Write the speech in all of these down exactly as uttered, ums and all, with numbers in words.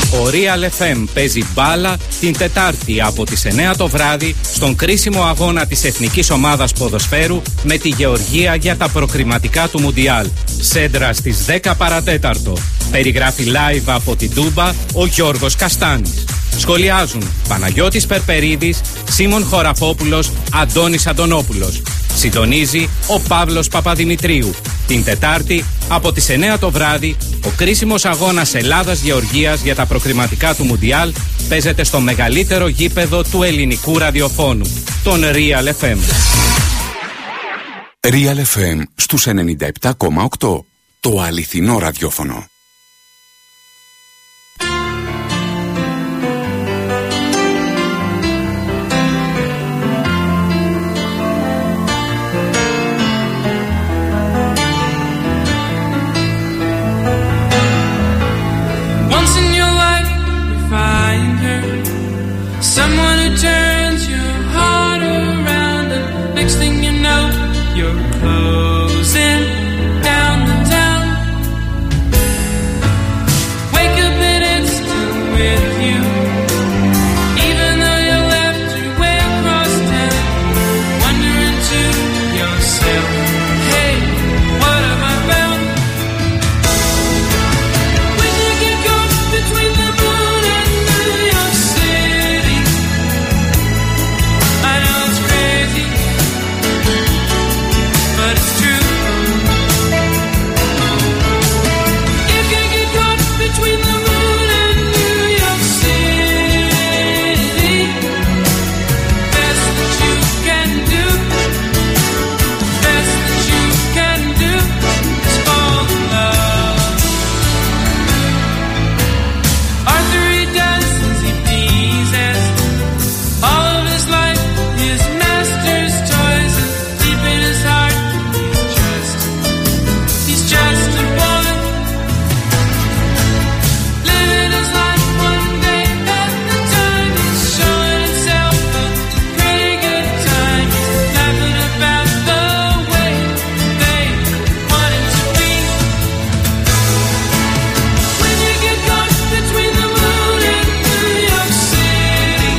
Ο Real εφ εμ παίζει μπάλα την Τετάρτη από τις εννιά το βράδυ στον κρίσιμο αγώνα της Εθνικής Ομάδας Ποδοσφαίρου με τη Γεωργία για τα προκριματικά του Μουντιάλ. Σέντρα στις δέκα παρατέταρτο. Περιγράφει live από την Τούμπα ο Γιώργος Καστάνης. Σχολιάζουν Παναγιώτης Περπερίδης, Σίμων Χωραφόπουλος, Αντώνης Αντωνόπουλος. Συντονίζει ο Παύλος Παπαδημητρίου. Την Τετάρτη από τις εννιά το βράδυ ο κρίσιμος αγώνας Ελλάδας-Γεωργίας για τα προκριματικά του Μουντιάλ παίζεται στο μεγαλύτερο γήπεδο του ελληνικού ραδιοφώνου, τον Real εφ εμ. Real εφ εμ στους ενενήντα επτά κόμμα οκτώ. Το αληθινό ραδιόφωνο. Someone who turns your heart around, and next thing you know, you're closing down the town. Wake up and it's still with you, even though you left your way across town. Wondering to yourself, hey, what have I found? When you get caught between the moon and New York City, I know it's crazy, but it's true. If you get caught between the moon and New York City, best that you can do, best that you can do is fall in love. Arthur, he does as he pleases. All of his life, his master's toys, and deep in his heart, he's just, he's just a boy. Living his life one day at a time. He's showing himself a pretty good time. He's laughing about the way they want him to be. When you get caught between the moon and New York City,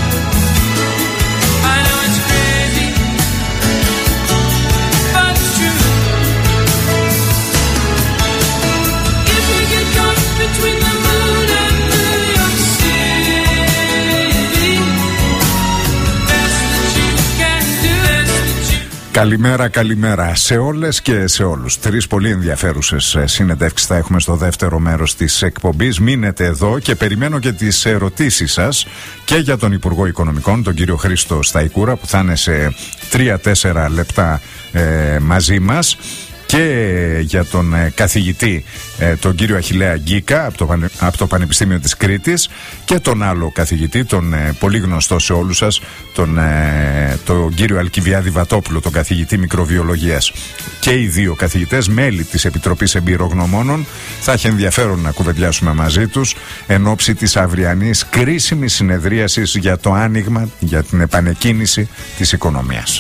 I know it's crazy, but it's true. If you get caught between the moon and New York City, best that you can do, best that you. Καλημέρα, καλημέρα σε όλες και σε όλους. Τρεις πολύ ενδιαφέρουσες συνεντεύξεις θα έχουμε στο δεύτερο μέρος της εκπομπής. Μείνετε εδώ και περιμένω και τις ερωτήσεις σας και για τον Υπουργό Οικονομικών, τον κύριο Χρήστο Σταϊκούρα, που θα είναι σε τρία τέσσερα λεπτά ε, μαζί μας, και για τον ε, καθηγητή ε, τον κύριο Αχιλλέα Γκίκα από το, Πανε, από το Πανεπιστήμιο της Κρήτης, και τον άλλο καθηγητή, τον ε, πολύ γνωστό σε όλους σας, τον, ε, τον κύριο Αλκιβιάδη Βατόπουλο, τον καθηγητή μικροβιολογίας. Και οι δύο καθηγητές μέλη της Επιτροπής Εμπειρογνωμόνων. Θα έχει ενδιαφέρον να κουβεντιάσουμε μαζί τους εν ώψη της αυριανής κρίσιμης συνεδρίασης για το άνοιγμα, για την επανεκκίνηση της οικονομίας.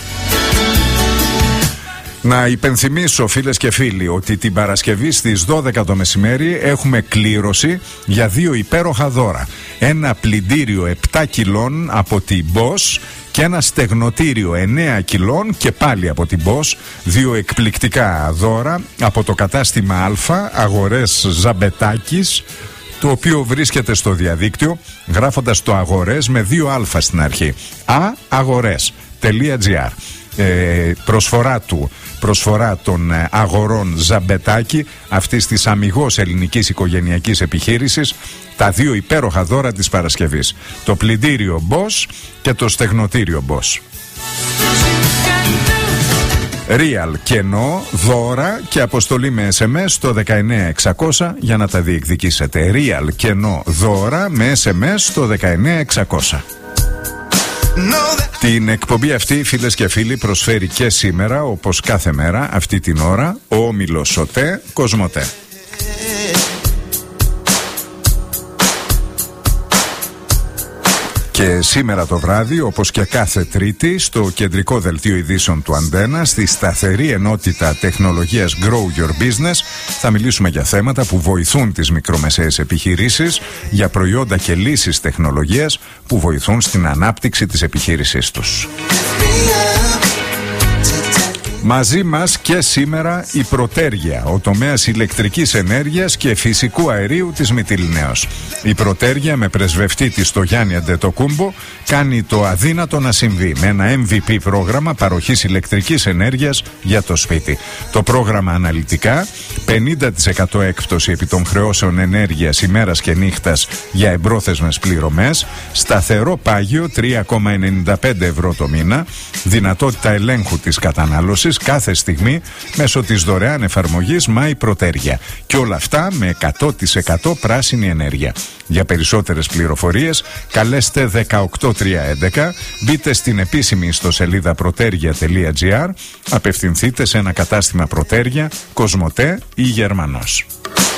Να υπενθυμίσω, φίλες και φίλοι, ότι την Παρασκευή στις δώδεκα το μεσημέρι έχουμε κλήρωση για δύο υπέροχα δώρα. Ένα πλυντήριο επτά κιλών από την Bosch και ένα στεγνοτήριο εννέα κιλών και πάλι από την Bosch. Δύο εκπληκτικά δώρα από το κατάστημα Α, Αγορές Ζαμπετάκης, το οποίο βρίσκεται στο διαδίκτυο γράφοντας το Αγορές με δύο α στην αρχή. aagores.gr. Ε, προσφορά του, προσφορά των ε, αγορών Ζαμπετάκη, αυτής της αμιγώς ελληνικής οικογενειακής επιχείρησης, τα δύο υπέροχα δώρα της Παρασκευής: το πλυντήριο Bosch και το στεγνοτήριο Bosch. Real κενό, δώρα και αποστολή με ες εμ ες στο δεκαεννέα εξακόσια για να τα διεκδικήσετε. Real κενό, δώρα με ες εμ ες στο δεκαεννέα εξακόσια. Την εκπομπή αυτή, φίλες και φίλοι, προσφέρει και σήμερα, όπως κάθε μέρα αυτή την ώρα, ο όμιλος ΣΟΤΕ Κοσμοτέ. Και Και σήμερα το βράδυ, όπως και κάθε Τρίτη, στο κεντρικό δελτίο ειδήσεων του Αντένα, στη σταθερή ενότητα τεχνολογίας Grow Your Business, θα μιλήσουμε για θέματα που βοηθούν τις μικρομεσαίες επιχειρήσεις, για προϊόντα και λύσεις τεχνολογίας που βοηθούν στην ανάπτυξη της επιχείρησής τους. Μαζί μας και σήμερα η Πρωτέργεια, ο τομέας ηλεκτρικής ενέργειας και φυσικού αερίου της Μυτιληναίος. Η Πρωτέργεια, με πρεσβευτή της το Γιάννη Αντετοκούμπο, κάνει το αδύνατο να συμβεί με ένα εμ βι πι πρόγραμμα παροχής ηλεκτρικής ενέργειας για το σπίτι. Το πρόγραμμα αναλυτικά, πενήντα τοις εκατό έκπτωση επί των χρεώσεων ενέργειας ημέρας και νύχτας για εμπρόθεσμες πληρωμές, σταθερό πάγιο τρία κόμμα ενενήντα πέντε ευρώ το μήνα, δυνατότητα ελέγχου της κατανάλωσης κάθε στιγμή μέσω της δωρεάν εφαρμογής My Πρωτέργεια. Και όλα αυτά με εκατό τοις εκατό πράσινη ενέργεια. Για περισσότερες πληροφορίες καλέστε δεκαοκτώ τριακόσια έντεκα, μπείτε στην επίσημη ιστοσελίδα πρωτέργεια τελεία τζι άρ, απευθυνθείτε σε ένα κατάστημα Πρωτέργεια, Κοσμοτέ ή Γερμανός.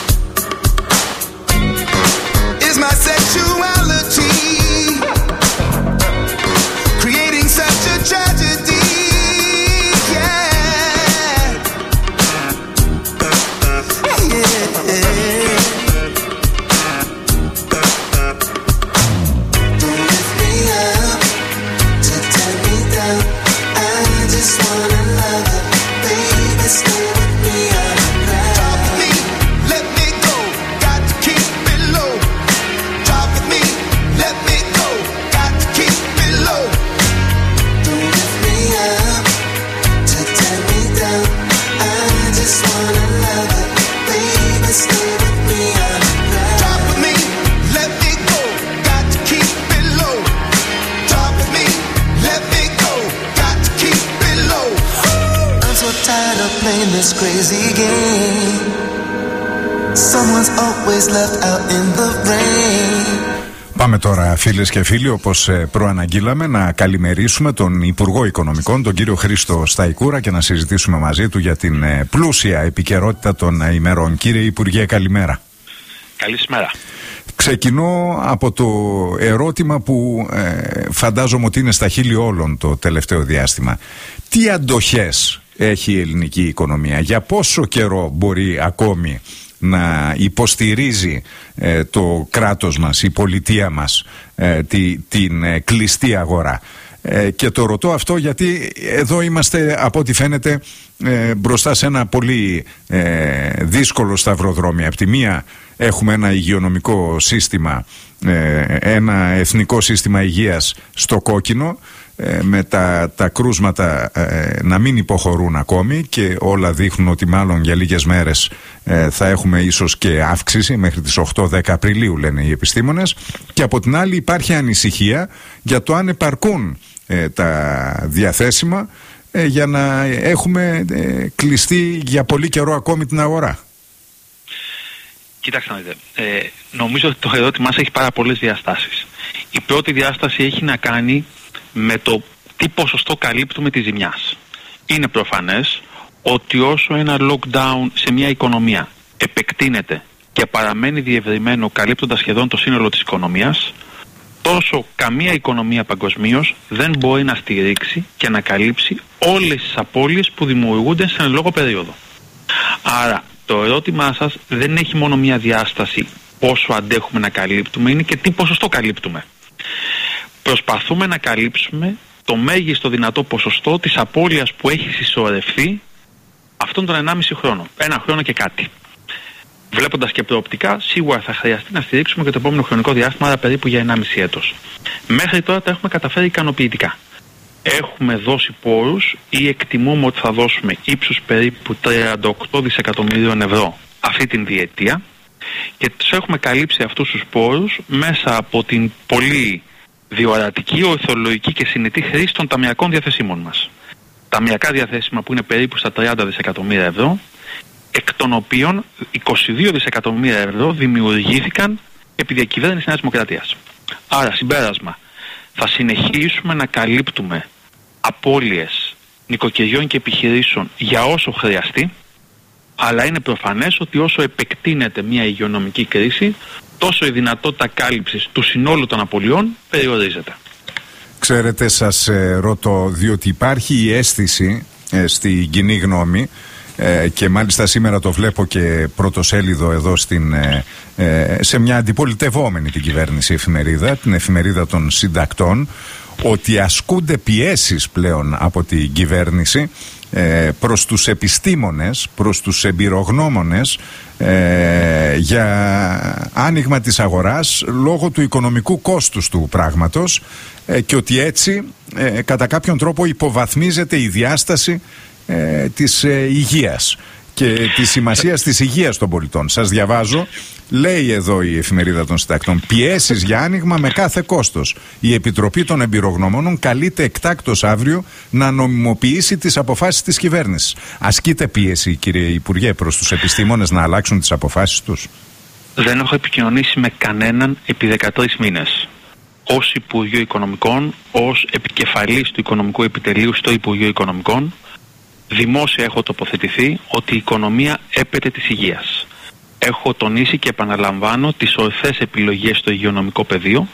This crazy game. Someone's always left out in the rain. Πάμε τώρα, φίλες και φίλοι, όπως προαναγγείλαμε, να καλημερίσουμε τον Υπουργό Οικονομικών, τον κύριο Χρήστο Σταϊκούρα, και να συζητήσουμε μαζί του για την πλούσια επικαιρότητα των ημερών. Κύριε Υπουργέ, καλημέρα. Καλησπέρα. Ξεκινώ από το ερώτημα που ε, φαντάζομαι ότι είναι στα χείλη όλων το τελευταίο διάστημα. Τι αντοχές έχει η ελληνική οικονομία, για πόσο καιρό μπορεί ακόμη να υποστηρίζει ε, το κράτος μας, η πολιτεία μας, ε, τη, την ε, κλειστή αγορά. Ε, και το ρωτώ αυτό γιατί εδώ είμαστε, από ό,τι φαίνεται, ε, μπροστά σε ένα πολύ ε, δύσκολο σταυροδρόμι. Απ' τη μία έχουμε ένα υγειονομικό σύστημα, ε, ένα εθνικό σύστημα υγείας στο κόκκινο, με τα, τα κρούσματα ε, να μην υποχωρούν ακόμη, και όλα δείχνουν ότι μάλλον για λίγες μέρες ε, θα έχουμε ίσως και αύξηση μέχρι τις οκτώ δέκα Απριλίου, λένε οι επιστήμονες. Και από την άλλη υπάρχει ανησυχία για το αν επαρκούν ε, τα διαθέσιμα ε, για να έχουμε ε, κλειστεί για πολύ καιρό ακόμη την αγορά. Κοιτάξτε να δείτε, ε, νομίζω ότι το ερώτημά σας έχει πάρα πολλές διαστάσεις. Η πρώτη διάσταση έχει να κάνει με το τι ποσοστό καλύπτουμε τη ζημιάς. Είναι προφανές ότι όσο ένα lockdown σε μια οικονομία επεκτείνεται και παραμένει διευρυμένο καλύπτοντας σχεδόν το σύνολο της οικονομίας, τόσο καμία οικονομία παγκοσμίως δεν μπορεί να στηρίξει και να καλύψει όλες τις απώλειες που δημιουργούνται σε ένα λόγο περίοδο. Άρα το ερώτημά σας δεν έχει μόνο μια διάσταση πόσο αντέχουμε να καλύπτουμε, είναι και τι ποσοστό καλύπτουμε. Προσπαθούμε να καλύψουμε το μέγιστο δυνατό ποσοστό της απώλειας που έχει συσσωρευτεί αυτόν τον ενάμιση χρόνο. Ένα χρόνο και κάτι. Βλέποντας και προοπτικά, σίγουρα θα χρειαστεί να στηρίξουμε και το επόμενο χρονικό διάστημα, άρα περίπου για ενάμιση έτος. Μέχρι τώρα τα έχουμε καταφέρει ικανοποιητικά. Έχουμε δώσει πόρους ή εκτιμούμε ότι θα δώσουμε ύψους περίπου τριάντα οκτώ δισεκατομμυρίων ευρώ αυτή την διετία, και τους έχουμε καλύψει αυτούς τους πόρους μέσα από την πολύ διορατική, ορθολογική και συνετή χρήση των ταμιακών διαθεσίμων μας. Ταμιακά διαθέσιμα που είναι περίπου στα τριάντα δισεκατομμύρια ευρώ, εκ των οποίων είκοσι δύο δισεκατομμύρια ευρώ δημιουργήθηκαν επί διακυβέρνηση Νέας Δημοκρατίας. Άρα, συμπέρασμα, θα συνεχίσουμε να καλύπτουμε απώλειες νοικοκυριών και επιχειρήσεων για όσο χρειαστεί, αλλά είναι προφανές ότι όσο επεκτείνεται μια υγειονομική κρίση, τόσο η δυνατότητα κάλυψης του συνόλου των απολειών περιορίζεται. Ξέρετε, σας ε, ρωτώ, διότι υπάρχει η αίσθηση ε, στην κοινή γνώμη, ε, και μάλιστα σήμερα το βλέπω και πρωτοσέλιδο εδώ στην, ε, ε, σε μια αντιπολιτευόμενη την κυβέρνηση εφημερίδα, την εφημερίδα των συντακτών, ότι ασκούνται πιέσεις πλέον από την κυβέρνηση ε, προς τους επιστήμονες, προς τους εμπειρογνώμονες ε, για άνοιγμα της αγοράς λόγω του οικονομικού κόστους του πράγματος, ε, και ότι έτσι ε, κατά κάποιον τρόπο υποβαθμίζεται η διάσταση ε, της ε, υγείας και της σημασίας της υγείας των πολιτών. Σας διαβάζω, λέει εδώ η εφημερίδα των συντακτών, πιέσεις για άνοιγμα με κάθε κόστος. Η Επιτροπή των Εμπειρογνωμόνων καλείται εκτάκτως αύριο να νομιμοποιήσει τις αποφάσεις της κυβέρνησης. Ασκείται πίεση, κύριε Υπουργέ, προς τους επιστήμονες να αλλάξουν τις αποφάσεις τους? Δεν έχω επικοινωνήσει με κανέναν επί δεκατρείς μήνες. Ως Υπουργείο Οικονομικών, ως επικεφαλής του Οικονομικού Επιτελείου στο Υπουργείο Οικονομικών, δημόσια έχω τοποθετηθεί ότι η οικονομία έπεται της υγείας. Έχω τονίσει και επαναλαμβάνω τις ορθές επιλογές στο υγειονομικό πεδίο.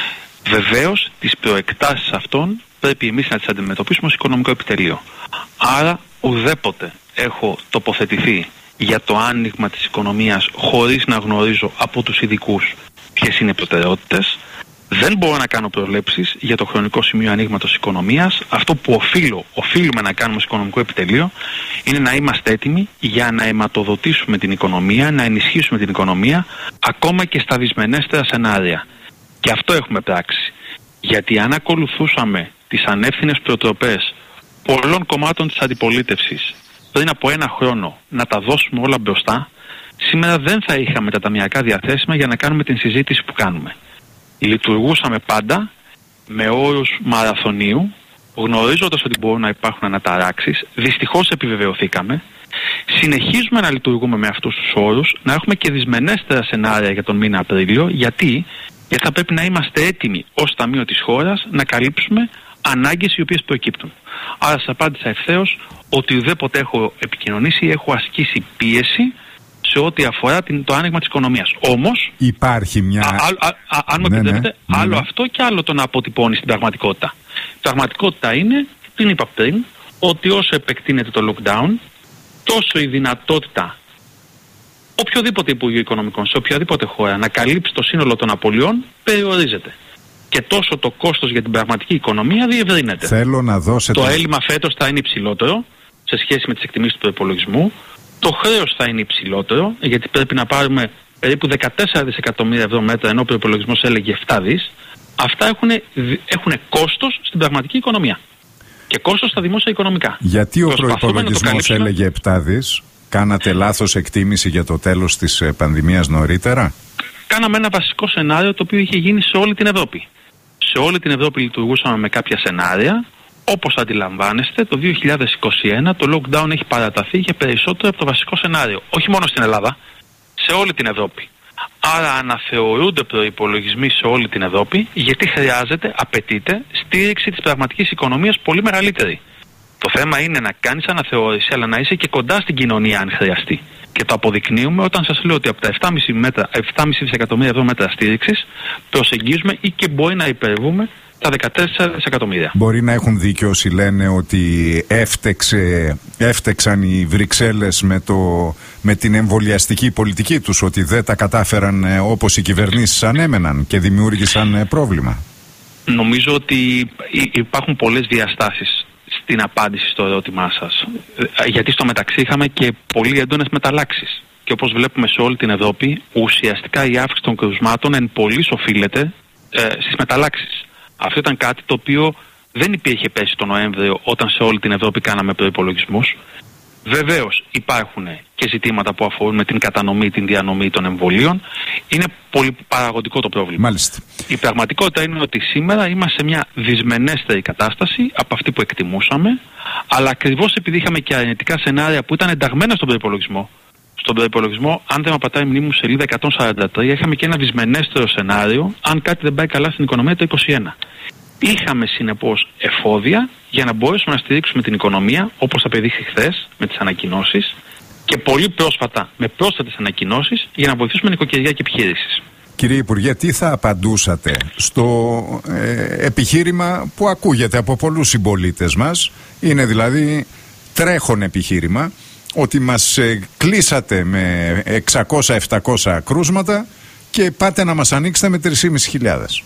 Βεβαίως, τις προεκτάσεις αυτών πρέπει εμείς να τις αντιμετωπίσουμε ως Οικονομικό Επιτελείο. Άρα, ουδέποτε έχω τοποθετηθεί για το άνοιγμα της οικονομίας χωρίς να γνωρίζω από τους ειδικούς ποιες είναι οι προτεραιότητες. Δεν μπορώ να κάνω προβλέψεις για το χρονικό σημείο ανοίγματος της οικονομίας. Αυτό που οφείλω, οφείλουμε να κάνουμε στο Οικονομικό Επιτελείο είναι να είμαστε έτοιμοι για να αιματοδοτήσουμε την οικονομία, να ενισχύσουμε την οικονομία ακόμα και στα δυσμενέστερα σενάρια. Και αυτό έχουμε πράξει. Γιατί αν ακολουθούσαμε τις ανεύθυνες προτροπές πολλών κομμάτων της αντιπολίτευσης πριν από ένα χρόνο να τα δώσουμε όλα μπροστά, σήμερα δεν θα είχαμε τα ταμιακά διαθέσιμα για να κάνουμε την συζήτηση που κάνουμε. Λειτουργούσαμε πάντα με όρους μαραθωνίου, γνωρίζοντας ότι μπορούν να υπάρχουν αναταράξεις. Δυστυχώς επιβεβαιωθήκαμε. Συνεχίζουμε να λειτουργούμε με αυτούς τους όρους, να έχουμε και δυσμενέστερα σενάρια για τον μήνα Απρίλιο. Γιατί? Γιατί θα πρέπει να είμαστε έτοιμοι ως Ταμείο της χώρας να καλύψουμε ανάγκες οι οποίες προκύπτουν. Άρα σας απάντησα ευθέως ότι ουδέποτε έχω επικοινωνήσει, έχω ασκήσει πίεση σε ό,τι αφορά την, το άνοιγμα της οικονομίας. Όμως, υπάρχει μια... Α, α, α, α, αν μου ναι, επιτρέπετε, ναι, άλλο ναι. αυτό και άλλο το να αποτυπώνει στην πραγματικότητα. Η πραγματικότητα είναι, την είπα πριν, ότι όσο επεκτείνεται το lockdown, τόσο η δυνατότητα οποιοδήποτε Υπουργείο Οικονομικών σε οποιαδήποτε χώρα να καλύψει το σύνολο των απολειών περιορίζεται. Και τόσο το κόστος για την πραγματική οικονομία διευρύνεται. Θέλω να δώσετε... Το έλλειμμα φέτος θα είναι υψηλότερο σε σχέση με τις εκτιμήσεις του προϋπολογισμού. Το χρέος θα είναι υψηλότερο, γιατί πρέπει να πάρουμε περίπου δεκατέσσερα δισεκατομμύρια ευρώ μέτρα, ενώ ο προϋπολογισμός έλεγε επτά δις. Αυτά έχουν, έχουν κόστος στην πραγματική οικονομία. Και κόστος στα δημόσια οικονομικά. Γιατί ο προϋπολογισμός έλεγε επτά δις, κάνατε λάθος εκτίμηση για το τέλος της πανδημίας νωρίτερα? Κάναμε ένα βασικό σενάριο το οποίο είχε γίνει σε όλη την Ευρώπη. Σε όλη την Ευρώπη λειτουργούσαμε με κάποια σενάρια. Όπως αντιλαμβάνεστε, το δύο χιλιάδες είκοσι ένα το lockdown έχει παραταθεί για περισσότερο από το βασικό σενάριο. Όχι μόνο στην Ελλάδα, σε όλη την Ευρώπη. Άρα αναθεωρούνται προϋπολογισμοί σε όλη την Ευρώπη, γιατί χρειάζεται, απαιτείται, στήριξη της πραγματικής οικονομίας πολύ μεγαλύτερη. Το θέμα είναι να κάνεις αναθεώρηση, αλλά να είσαι και κοντά στην κοινωνία αν χρειαστεί. Και το αποδεικνύουμε όταν σας λέω ότι από τα επτά κόμμα πέντε δισεκατομμύρια ευρώ μέτρα στήριξης προσεγγίζουμε ή και μπορεί να υπερβούμε τα δεκατέσσερα δισεκατομμύρια. Μπορεί να έχουν δίκιο όσοι λένε ότι έφτεξε, έφτεξαν οι Βρυξέλλες με, το, με την εμβολιαστική πολιτική τους, ότι δεν τα κατάφεραν όπως οι κυβερνήσεις ανέμεναν και δημιούργησαν πρόβλημα. Νομίζω ότι υπάρχουν πολλές διαστάσεις στην απάντηση στο ερώτημά σας. Γιατί στο μεταξύ είχαμε και πολύ έντονες μεταλλάξεις. Και όπως βλέπουμε σε όλη την Ευρώπη, ουσιαστικά η αύξηση των κρουσμάτων εν πολλοίς οφείλεται ε, στις μεταλλάξεις. Αυτό ήταν κάτι το οποίο δεν υπήρχε πέσει τον Νοέμβριο όταν σε όλη την Ευρώπη κάναμε προϋπολογισμούς. Βεβαίως υπάρχουν και ζητήματα που αφορούν με την κατανομή, την διανομή των εμβολίων. Είναι πολύ παραγωγικό το πρόβλημα. Μάλιστα. Η πραγματικότητα είναι ότι σήμερα είμαστε σε μια δυσμενέστερη κατάσταση από αυτή που εκτιμούσαμε, αλλά ακριβώς επειδή είχαμε και αρνητικά σενάρια που ήταν ενταγμένα στον προϋπολογισμό. Στον προϋπολογισμό, αν δεν με πατάει η μνήμη μου, σελίδα εκατόν σαράντα τρία, είχαμε και ένα δυσμενέστερο σενάριο, αν κάτι δεν πάει καλά στην οικονομία το είκοσι ένα. Είχαμε συνεπώς εφόδια για να μπορέσουμε να στηρίξουμε την οικονομία, όπως απεδείχθη χθες με τις ανακοινώσεις, και πολύ πρόσφατα με πρόσθετες ανακοινώσεις για να βοηθήσουμε νοικοκυριά και επιχειρήσεις. Κύριε Υπουργέ, τι θα απαντούσατε στο ε, επιχείρημα που ακούγεται από πολλούς συμπολίτες μας, είναι δηλαδή τρέχον επιχείρημα, ότι μας ε, κλείσατε με εξακόσια επτακόσια κρούσματα και πάτε να μας ανοίξετε με τρεις χιλιάδες πεντακόσια.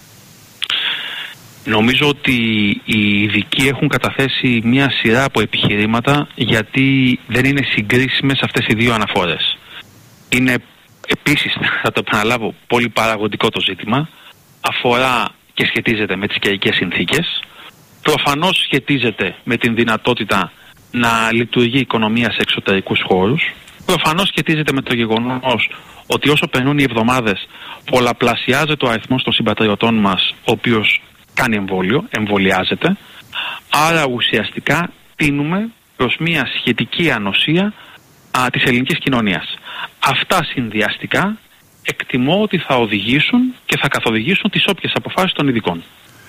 Νομίζω ότι οι ειδικοί έχουν καταθέσει μια σειρά από επιχειρήματα, γιατί δεν είναι συγκρίσιμες αυτές οι δύο αναφορές. Είναι επίσης, θα το επαναλάβω, πολύ παραγωγικό το ζήτημα. Αφορά και σχετίζεται με τις καιρικές συνθήκες. Προφανώς σχετίζεται με την δυνατότητα να λειτουργεί η οικονομία σε εξωτερικούς χώρους. Προφανώς σχετίζεται με το γεγονός ότι όσο περνούν οι εβδομάδες πολλαπλασιάζεται ο αριθμός των συμπατριωτών μας, ο οποίος κάνει εμβόλιο, εμβολιάζεται. Άρα ουσιαστικά τείνουμε προς μια σχετική ανοσία α, της ελληνικής κοινωνίας. Αυτά συνδυαστικά εκτιμώ ότι θα οδηγήσουν και θα καθοδηγήσουν τις όποιες αποφάσεις των ειδικών.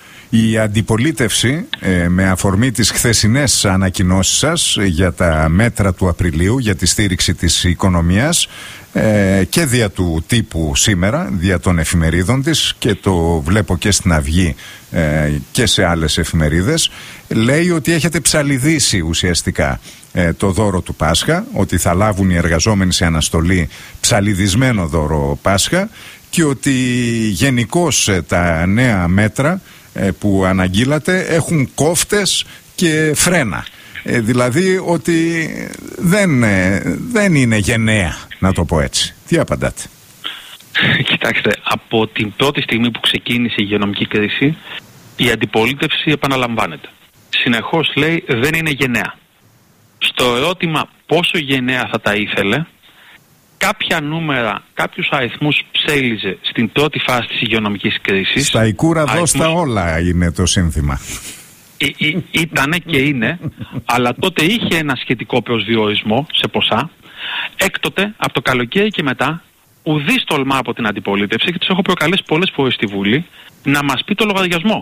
Η αντιπολίτευση ε, με αφορμή τις χθεσινές ανακοινώσεις σας για τα μέτρα του Απριλίου για τη στήριξη της οικονομίας ε, και δια του τύπου σήμερα, δια των εφημερίδων της, και το βλέπω και στην Αυγή ε, και σε άλλες εφημερίδες, λέει ότι έχετε ψαλιδίσει ουσιαστικά ε, το δώρο του Πάσχα, ότι θα λάβουν οι εργαζόμενοι σε αναστολή ψαλιδισμένο δώρο Πάσχα, και ότι γενικώς ε, τα νέα μέτρα που αναγγείλατε έχουν κόφτες και φρένα. Ε, δηλαδή ότι δεν, δεν είναι γενναία, να το πω έτσι. Τι απαντάτε? Κοιτάξτε, από την πρώτη στιγμή που ξεκίνησε η υγειονομική κρίση, η αντιπολίτευση επαναλαμβάνεται. Συνεχώς λέει δεν είναι γενναία. Στο ερώτημα πόσο γενναία θα τα ήθελε, κάποια νούμερα, κάποιους αριθμούς ψέλιζε στην πρώτη φάση της υγειονομικής κρίσης. Στα Οικούρα αριθμούς... δώστα όλα είναι το σύνθημα. Ή, ή, ήτανε και είναι, αλλά τότε είχε ένα σχετικό προσδιορισμό σε ποσά. Έκτοτε, από το καλοκαίρι και μετά, ουδής τολμά από την αντιπολίτευση, και τους έχω προκαλέσει πολλές φορές στη Βουλή, να μας πει το λογαριασμό.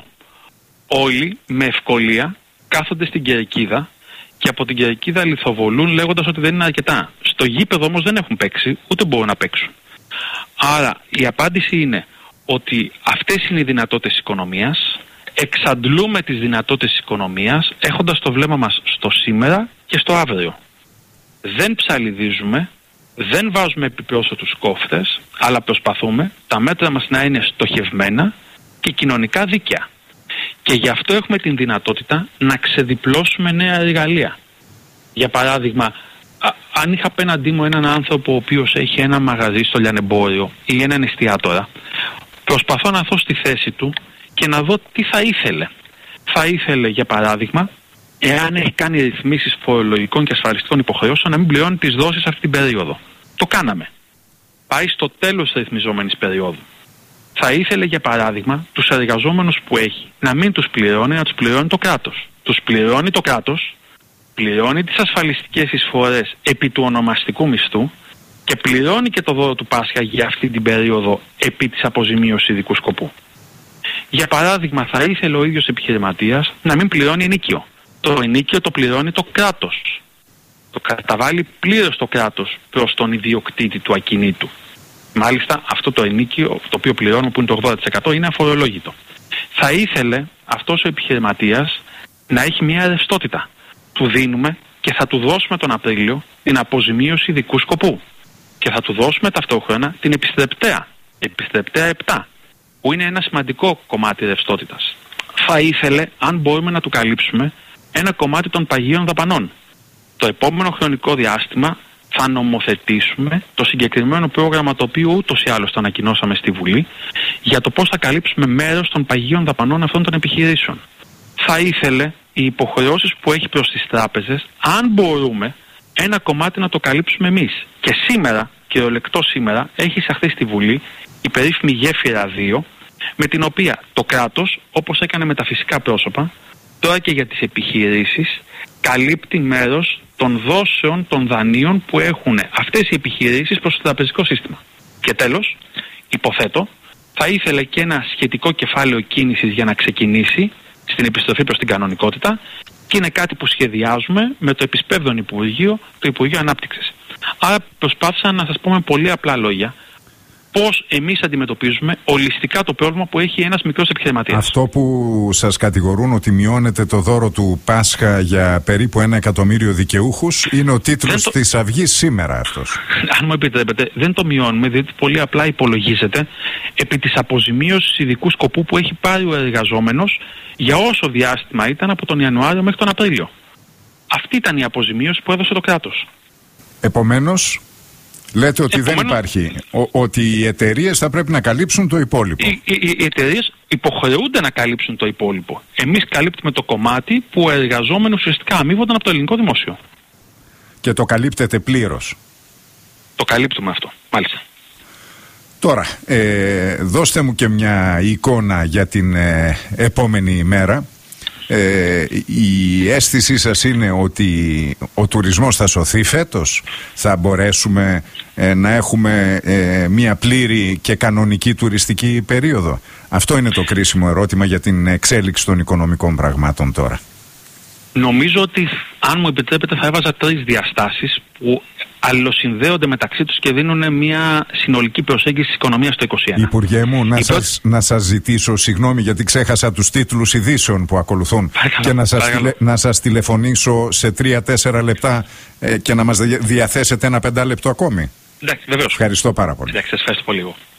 Όλοι με ευκολία κάθονται στην κερκίδα και από την κερκίδα λιθοβολούν λέγοντας ότι δεν είναι αρκετά. Στο γήπεδο όμως δεν έχουν παίξει, ούτε μπορούν να παίξουν. Άρα η απάντηση είναι ότι αυτές είναι οι δυνατότητες της οικονομίας, εξαντλούμε τις δυνατότητες της οικονομίας έχοντας το βλέμμα μας στο σήμερα και στο αύριο. Δεν ψαλιδίζουμε, δεν βάζουμε επιπρόσθετους κόφτες, αλλά προσπαθούμε τα μέτρα μας να είναι στοχευμένα και κοινωνικά δίκαια. Και γι' αυτό έχουμε την δυνατότητα να ξεδιπλώσουμε νέα εργαλεία. Για παράδειγμα, α, αν είχα απέναντί μου έναν άνθρωπο ο οποίος έχει ένα μαγαζί στο λιανεμπόριο ή έναν εστιατόρα, προσπαθώ να δω στη θέση του και να δω τι θα ήθελε. Θα ήθελε, για παράδειγμα, εάν έχει κάνει ρυθμίσεις φορολογικών και ασφαλιστικών υποχρεώσεων, να μην πληρώνει τις δόσεις αυτή την περίοδο. Το κάναμε. Πάει στο τέλος της ρυθμιζόμενης περίοδου. Θα ήθελε, για παράδειγμα, τους εργαζόμενους που έχει να μην τους πληρώνει, να τους πληρώνει το κράτος. Τους πληρώνει το κράτος, πληρώνει τις ασφαλιστικές εισφορές επί του ονομαστικού μισθού και πληρώνει και το δώρο του Πάσχα για αυτή την περίοδο επί της αποζημίωσης ειδικού σκοπού. Για παράδειγμα, θα ήθελε ο ίδιος επιχειρηματίας να μην πληρώνει ενίκιο. Το ενίκιο το πληρώνει το κράτος. Το καταβάλει πλήρως το κράτος προς τον ιδιοκτήτη του ακινήτου. Μάλιστα, αυτό το ενίκιο, το οποίο πληρώνω, που είναι το ογδόντα τοις εκατό, είναι αφορολόγητο. Θα ήθελε αυτός ο επιχειρηματίας να έχει μια ρευστότητα. Του δίνουμε και θα του δώσουμε τον Απρίλιο την αποζημίωση ειδικού σκοπού. Και θα του δώσουμε ταυτόχρονα την επιστρεπτέα, επιστρεπτέα επτά, που είναι ένα σημαντικό κομμάτι ρευστότητας. Θα ήθελε, αν μπορούμε, να του καλύψουμε ένα κομμάτι των παγίων δαπανών. Το επόμενο χρονικό διάστημα θα νομοθετήσουμε το συγκεκριμένο πρόγραμμα, το οποίο ούτως ή άλλως το ανακοινώσαμε στη Βουλή, για το πώς θα καλύψουμε μέρος των παγίων δαπανών αυτών των επιχειρήσεων. Θα ήθελε οι υποχρεώσεις που έχει προς τις τράπεζες, αν μπορούμε, ένα κομμάτι να το καλύψουμε εμείς. Και σήμερα, κυριολεκτό σήμερα, έχει εισαχθεί στη Βουλή η περίφημη γέφυρα δύο, με την οποία το κράτος, όπως έκανε με τα φυσικά πρόσωπα, τώρα και για τις επιχειρήσεις, καλύπτει μέρος των δόσεων των δανείων που έχουν αυτές οι επιχειρήσεις προς το τραπεζικό σύστημα. Και τέλος, υποθέτω, θα ήθελε και ένα σχετικό κεφάλαιο κίνησης για να ξεκινήσει στην επιστροφή προς την κανονικότητα, και είναι κάτι που σχεδιάζουμε με το επισπεύδον Υπουργείο, το Υπουργείο Ανάπτυξης. Άρα προσπάθησα να σας πω με πολύ απλά λόγια πώς εμείς αντιμετωπίζουμε ολιστικά το πρόβλημα που έχει ένας μικρός επιχειρηματίας. Αυτό που σας κατηγορούν ότι μειώνεται το δώρο του Πάσχα για περίπου ένα εκατομμύριο δικαιούχους είναι ο τίτλος το... της Αυγής σήμερα αυτός. Αν μου επιτρέπετε, δεν το μειώνουμε, διότι πολύ απλά υπολογίζεται επί της αποζημίωσης ειδικού σκοπού που έχει πάρει ο εργαζόμενος για όσο διάστημα ήταν από τον Ιανουάριο μέχρι τον Απρίλιο. Αυτή ήταν η αποζημίωση που έδωσε το κράτος. Επομένως, λέτε ότι Επομένως, δεν υπάρχει, ο, ότι οι εταιρείες θα πρέπει να καλύψουν το υπόλοιπο. Οι, οι, οι εταιρείες υποχρεούνται να καλύψουν το υπόλοιπο. Εμείς καλύπτουμε το κομμάτι που ο εργαζόμενος ουσιαστικά αμείβονταν από το ελληνικό δημόσιο. Και το καλύπτεται πλήρως. Το καλύπτουμε αυτό, μάλιστα. Τώρα, ε, δώστε μου και μια εικόνα για την ε, επόμενη ημέρα. Ε, η αίσθησή σας είναι ότι ο τουρισμός θα σωθεί φέτος? Θα μπορέσουμε ε, να έχουμε ε, μια πλήρη και κανονική τουριστική περίοδο? Αυτό είναι το κρίσιμο ερώτημα για την εξέλιξη των οικονομικών πραγμάτων τώρα. Νομίζω ότι, αν μου επιτρέπετε, θα έβαζα τρεις διαστάσεις που αλληλοσυνδέονται μεταξύ τους και δίνουν μια συνολική προσέγγιση της οικονομίας στο είκοσι ένα. Υπουργέ μου, να, Η σας, να σας ζητήσω συγγνώμη γιατί ξέχασα τους τίτλους ειδήσεων που ακολουθούν. Παρακαλώ, και να σας, παρακαλώ. τηλε, να σας τηλεφωνήσω σε τρία τέσσερα λεπτά ε, και να μας διαθέσετε ένα πεντάλεπτο ακόμη. Εντάξει, βεβαίως. Ευχαριστώ πάρα πολύ. Εντάξει, σας ευχαριστώ πολύ εγώ.